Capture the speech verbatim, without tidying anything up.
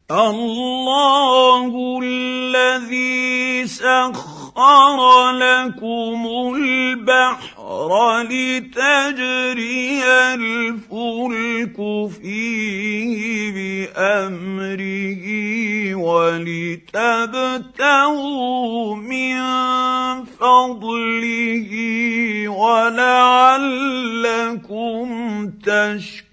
الله الذي سخر لكم البحر لتجري الفلك فيه بأمره ولتبتغوا من فضله ولعلكم تشكرون